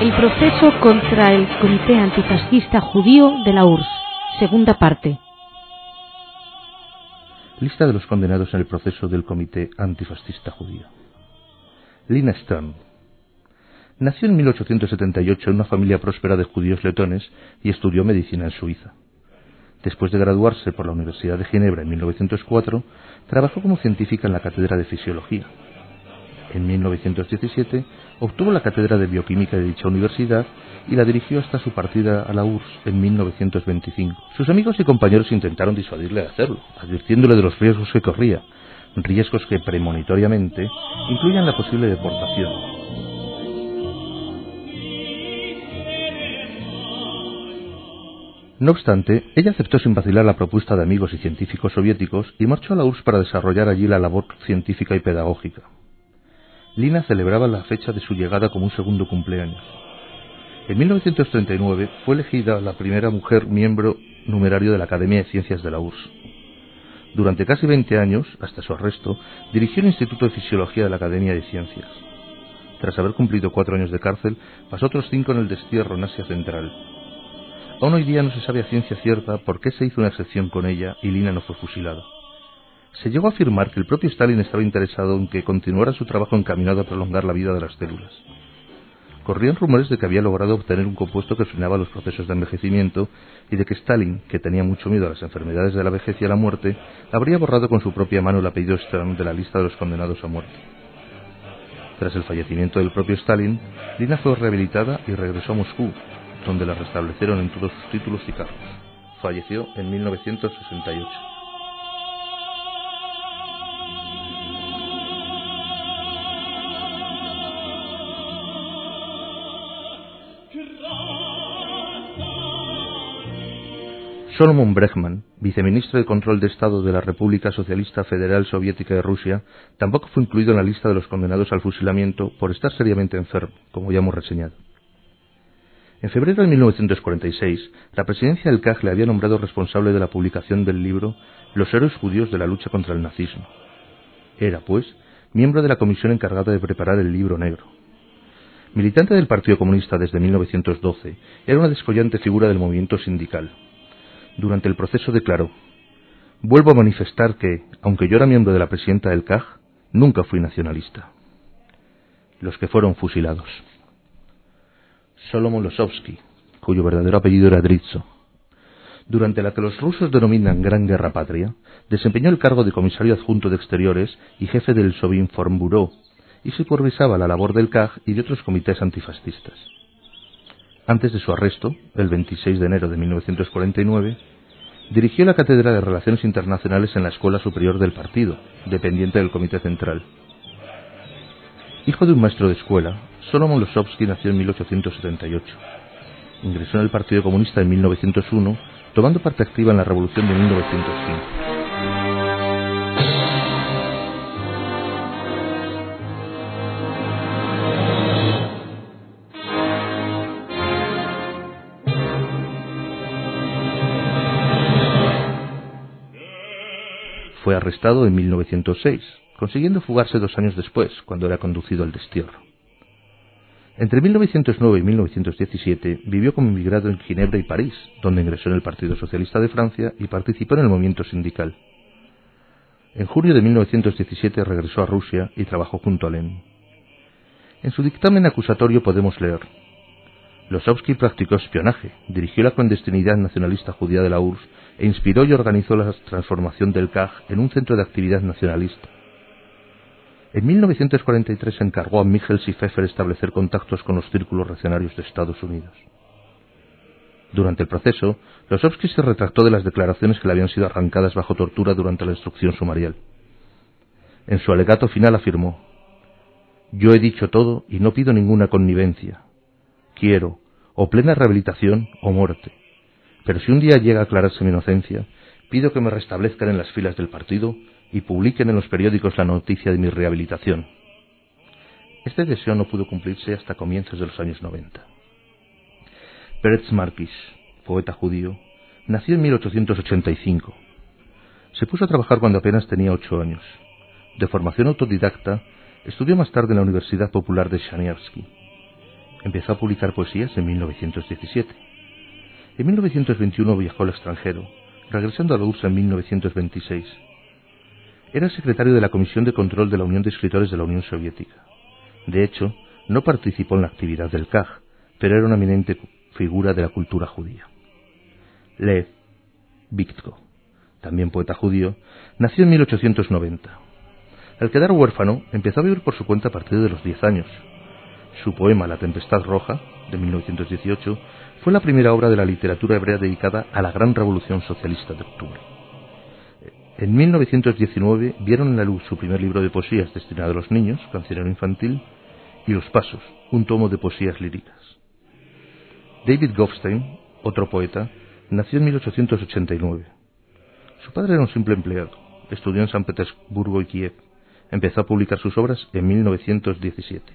El proceso contra el Comité Antifascista Judío de la URSS. Segunda parte. Lista de los condenados en el proceso del Comité Antifascista Judío. Lina Stern. Nació en 1878 en una familia próspera de judíos letones y estudió medicina en Suiza. Después de graduarse por la Universidad de Ginebra en 1904, trabajó como científica en la cátedra de Fisiología. En 1917 obtuvo la cátedra de Bioquímica de dicha universidad y la dirigió hasta su partida a la URSS en 1925. Sus amigos y compañeros intentaron disuadirle de hacerlo, advirtiéndole de los riesgos que corría, riesgos que premonitoriamente incluían la posible deportación. No obstante, ella aceptó sin vacilar la propuesta de amigos y científicos soviéticos y marchó a la URSS para desarrollar allí la labor científica y pedagógica. Lina celebraba la fecha de su llegada como un segundo cumpleaños. En 1939 fue elegida la primera mujer miembro numerario de la Academia de Ciencias de la URSS. Durante casi 20 años, hasta su arresto, dirigió el Instituto de Fisiología de la Academia de Ciencias. Tras haber cumplido 4 años de cárcel, pasó otros 5 en el destierro en Asia Central. Aún hoy día no se sabe a ciencia cierta por qué se hizo una excepción con ella y Lina no fue fusilada. Se llegó a afirmar que el propio Stalin estaba interesado en que continuara su trabajo encaminado a prolongar la vida de las células. Corrían rumores de que había logrado obtener un compuesto que frenaba los procesos de envejecimiento y de que Stalin, que tenía mucho miedo a las enfermedades de la vejez y a la muerte, habría borrado con su propia mano el apellido Stern de la lista de los condenados a muerte. Tras el fallecimiento del propio Stalin, Lina fue rehabilitada y regresó a Moscú, donde la restablecieron en todos sus títulos y cargos. Falleció en 1968. Solomon Bregman, viceministro de Control de Estado de la República Socialista Federal Soviética de Rusia, tampoco fue incluido en la lista de los condenados al fusilamiento por estar seriamente enfermo, como ya hemos reseñado. En febrero de 1946, la presidencia del KGB le había nombrado responsable de la publicación del libro Los héroes judíos de la lucha contra el nazismo. Era, pues, miembro de la comisión encargada de preparar el libro negro. Militante del Partido Comunista desde 1912, era una descollante figura del movimiento sindical. Durante el proceso declaró: «Vuelvo a manifestar que, aunque yo era miembro de la presidenta del KGB, nunca fui nacionalista». Los que fueron fusilados. Solomon Losovsky, cuyo verdadero apellido era Dritso. Durante la que los rusos denominan Gran Guerra Patria, desempeñó el cargo de comisario adjunto de Exteriores y jefe del Sovinformbureau, y supervisaba la labor del KGB y de otros comités antifascistas. Antes de su arresto, el 26 de enero de 1949, dirigió la Cátedra de Relaciones Internacionales en la Escuela Superior del Partido, dependiente del Comité Central. Hijo de un maestro de escuela, Solomon Losovsky nació en 1878. Ingresó en el Partido Comunista en 1901, tomando parte activa en la Revolución de 1905. Fue arrestado en 1906, consiguiendo fugarse 2 años después, cuando era conducido al destierro. Entre 1909 y 1917 vivió como inmigrado en Ginebra y París, donde ingresó en el Partido Socialista de Francia y participó en el movimiento sindical. En junio de 1917 regresó a Rusia y trabajó junto a Lenin. En su dictamen acusatorio podemos leer: Losovsky practicó espionaje, dirigió la clandestinidad nacionalista judía de la URSS e inspiró y organizó la transformación del KGB en un centro de actividad nacionalista. En 1943 encargó a Michels y Pfeffer establecer contactos con los círculos reaccionarios de Estados Unidos. Durante el proceso, Losovsky se retractó de las declaraciones que le habían sido arrancadas bajo tortura durante la instrucción sumarial. En su alegato final afirmó: «Yo he dicho todo y no pido ninguna connivencia. Quiero o plena rehabilitación o muerte. Pero si un día llega a aclararse mi inocencia, pido que me restablezcan en las filas del partido y publiquen en los periódicos la noticia de mi rehabilitación». Este deseo no pudo cumplirse hasta comienzos de los años 90. Peretz Markish, poeta judío, nació en 1885. Se puso a trabajar cuando apenas tenía 8 años. De formación autodidacta, estudió más tarde en la Universidad Popular de Chernivtsi. empezó a publicar poesías en 1917. En 1921 viajó al extranjero, regresando a la URSS en 1926. Era secretario de la Comisión de Control de la Unión de Escritores de la Unión Soviética. De hecho, no participó en la actividad del KAG, pero era una eminente figura de la cultura judía. Lev Vitko, también poeta judío, nació en 1890. Al quedar huérfano, empezó a vivir por su cuenta a partir de los 10 años. Su poema La Tempestad Roja, de 1918, fue la primera obra de la literatura hebrea dedicada a la gran revolución socialista de octubre. En 1919 vieron en la luz su primer libro de poesías destinado a los niños, Cancionero Infantil, y Los Pasos, un tomo de poesías líricas. David Goffstein, otro poeta, nació en 1889. Su padre era un simple empleado, estudió en San Petersburgo y Kiev. Empezó a publicar sus obras en 1917.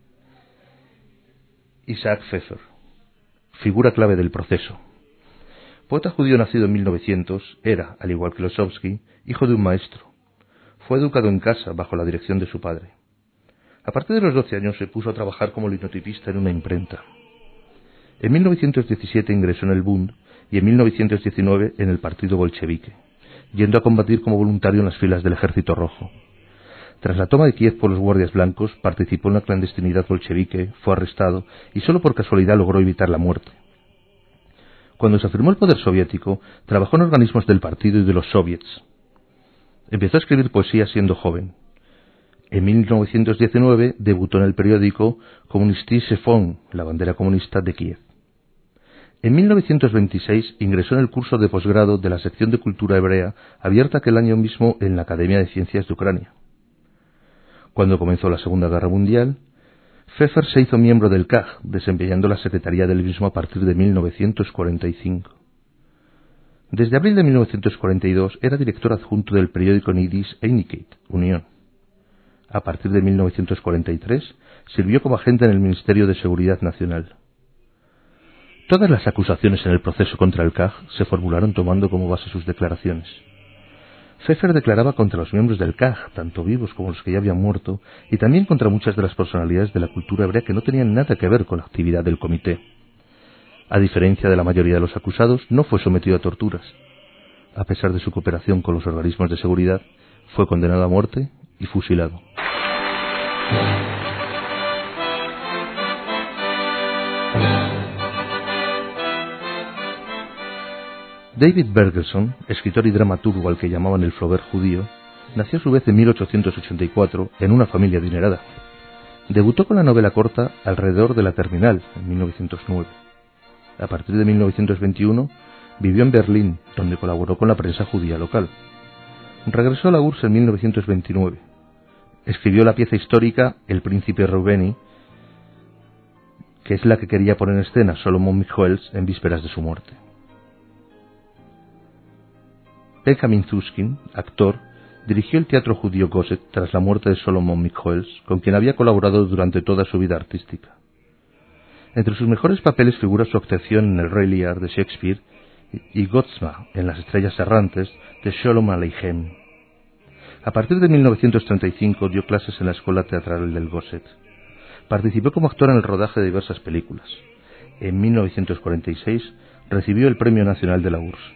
Isaac Pfeffer, figura clave del proceso. Poeta judío nacido en 1900, era, al igual que Losovsky, hijo de un maestro. Fue educado en casa bajo la dirección de su padre. A partir de los 12 años se puso a trabajar como linotipista en una imprenta. En 1917 ingresó en el Bund y en 1919 en el partido bolchevique, yendo a combatir como voluntario en las filas del Ejército Rojo. Tras la toma de Kiev por los guardias blancos, participó en la clandestinidad bolchevique, fue arrestado y solo por casualidad logró evitar la muerte. Cuando se afirmó el poder soviético, trabajó en organismos del partido y de los soviets. Empezó a escribir poesía siendo joven. En 1919 debutó en el periódico Kommunisty Sefon, la bandera comunista de Kiev. En 1926 ingresó en el curso de posgrado de la sección de cultura hebrea, abierta aquel año mismo en la Academia de Ciencias de Ucrania. Cuando comenzó la Segunda Guerra Mundial, Pfeffer se hizo miembro del KAG, desempeñando la secretaría del mismo a partir de 1945. Desde abril de 1942 era director adjunto del periódico Yiddish Einigkeit, Unión. A partir de 1943 sirvió como agente en el Ministerio de Seguridad Nacional. Todas las acusaciones en el proceso contra el KAG se formularon tomando como base sus declaraciones. Pfeffer declaraba contra los miembros del KAG, tanto vivos como los que ya habían muerto, y también contra muchas de las personalidades de la cultura hebrea que no tenían nada que ver con la actividad del comité. A diferencia de la mayoría de los acusados, no fue sometido a torturas. A pesar de su cooperación con los organismos de seguridad, fue condenado a muerte y fusilado. David Bergelson, escritor y dramaturgo al que llamaban el Flaubert judío, nació a su vez en 1884 en una familia adinerada. Debutó con la novela corta Alrededor de la Terminal en 1909. A partir de 1921 vivió en Berlín, donde colaboró con la prensa judía local. Regresó a la URSS en 1929. Escribió la pieza histórica El príncipe Reubeni, que es la que quería poner en escena Solomon Michoels en vísperas de su muerte. Benjamin Susskind, actor, dirigió el teatro judío Goset tras la muerte de Solomon Michoels, con quien había colaborado durante toda su vida artística. Entre sus mejores papeles figura su actuación en El Rey Lear de Shakespeare y Gottsma en Las Estrellas Errantes de Sholom Aleichem. A partir de 1935 dio clases en la Escuela Teatral del Goset. Participó como actor en el rodaje de diversas películas. En 1946 recibió el Premio Nacional de la URSS.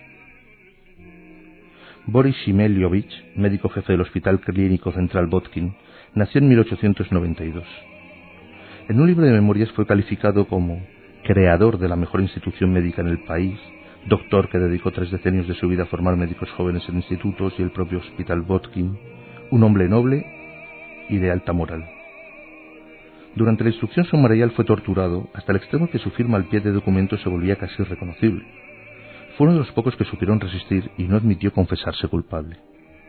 Boris Shimeliovich, médico jefe del Hospital Clínico Central Botkin, nació en 1892. En un libro de memorias fue calificado como creador de la mejor institución médica en el país, doctor que dedicó 3 decenios de su vida a formar médicos jóvenes en institutos y el propio Hospital Botkin, un hombre noble y de alta moral. Durante la instrucción sumarial fue torturado hasta el extremo que su firma al pie de documentos se volvía casi irreconocible. Fue uno de los pocos que supieron resistir y no admitió confesarse culpable.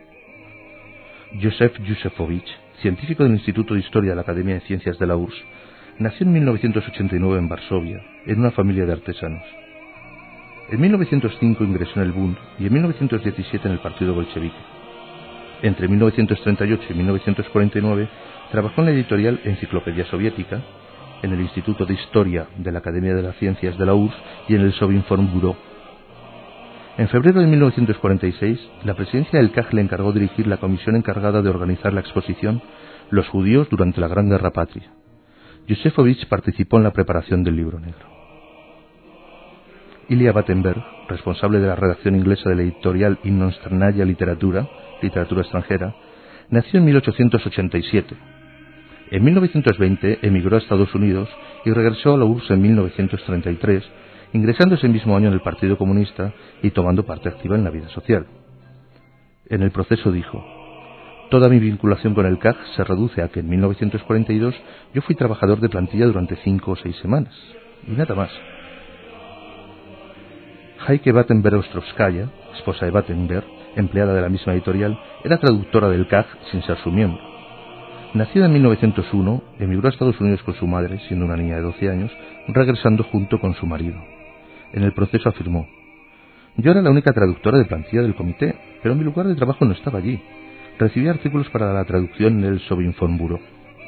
Josef Yusefovich, científico del Instituto de Historia de la Academia de Ciencias de la URSS, nació en 1989 en Varsovia, en una familia de artesanos. En 1905 ingresó en el Bund y en 1917 en el partido bolchevique. Entre 1938 y 1949 trabajó en la editorial Enciclopedia Soviética, en el Instituto de Historia de la Academia de las Ciencias de la URSS y en el Sovinform Bureau. En febrero de 1946, la presidencia del KAG le encargó dirigir la comisión encargada de organizar la exposición Los judíos durante la Gran Guerra Patria, Yosefovich participó en la preparación del libro negro. Ilya Battenberg, responsable de la redacción inglesa de la editorial Inostranaya Literatura extranjera, nació en 1887. En 1920 emigró a Estados Unidos y regresó a la URSS en 1933, ingresando ese mismo año en el Partido Comunista y tomando parte activa en la vida social. En el proceso dijo: toda mi vinculación con el KAG se reduce a que en 1942 yo fui trabajador de plantilla durante 5 o 6 semanas, y nada más. Heike Battenberg-Ostrovskaya, esposa de Battenberg, empleada de la misma editorial, era traductora del KAG sin ser su miembro. Nacida en 1901, emigró a Estados Unidos con su madre, siendo una niña de 12 años, regresando junto con su marido. En el proceso afirmó: yo era la única traductora de plantilla del comité, pero mi lugar de trabajo no estaba allí. Recibía artículos para la traducción en el Sovinformbureau.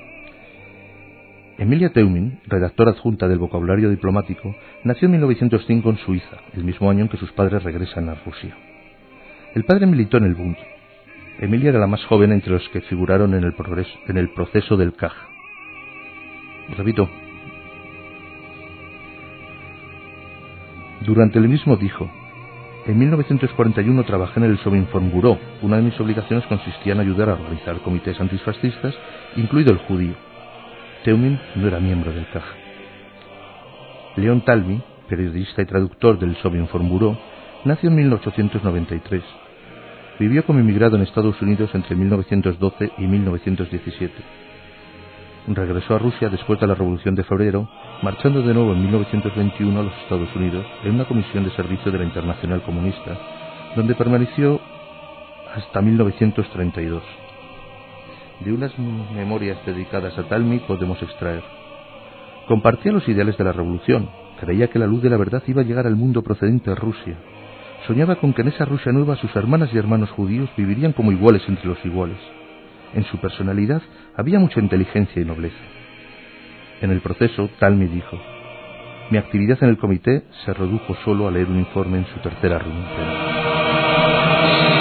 Emilia Teumin, redactora adjunta del vocabulario diplomático, nació en 1905 en Suiza, el mismo año en que sus padres regresan a Rusia. El padre militó en el Bund. Emilia era la más joven entre los que figuraron en el proceso del KAG. Repito. Durante el mismo dijo: en 1941 trabajé en el Sovinformbureau. Una de mis obligaciones consistía en ayudar a organizar comités antifascistas, incluido el judío. Teumin no era miembro del KAG. Leon Talmy, periodista y traductor del Sovinformbureau, nació en 1893. Vivió como inmigrado en Estados Unidos entre 1912 y 1917. Regresó a Rusia después de la Revolución de Febrero, marchando de nuevo en 1921 a los Estados Unidos en una comisión de servicio de la Internacional Comunista, donde permaneció hasta 1932. De unas memorias dedicadas a Talmy podemos extraer: compartía los ideales de la revolución, creía que la luz de la verdad iba a llegar al mundo procedente de Rusia. Soñaba con que en esa Rusia nueva sus hermanas y hermanos judíos vivirían como iguales entre los iguales. En su personalidad había mucha inteligencia y nobleza. En el proceso, Talmy dijo: mi actividad en el comité se redujo solo a leer un informe en su tercera reunión.